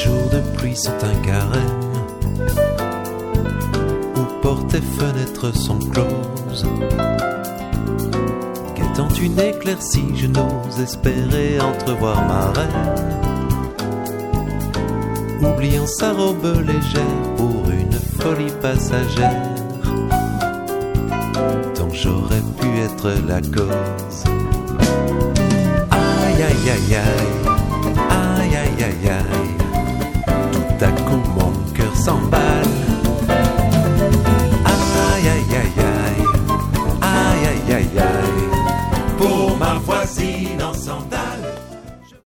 jours de pluie sont un carême, où portes et fenêtres sont closes. Qu'étant une éclaircie, je n'ose espérer entrevoir ma reine, oubliant sa robe légère pour une folie passagère, dont j'aurais pu être la cause. Aïe aïe aïe aïe, aïe aïe aïe aïe, tout à coup mon cœur s'emballe.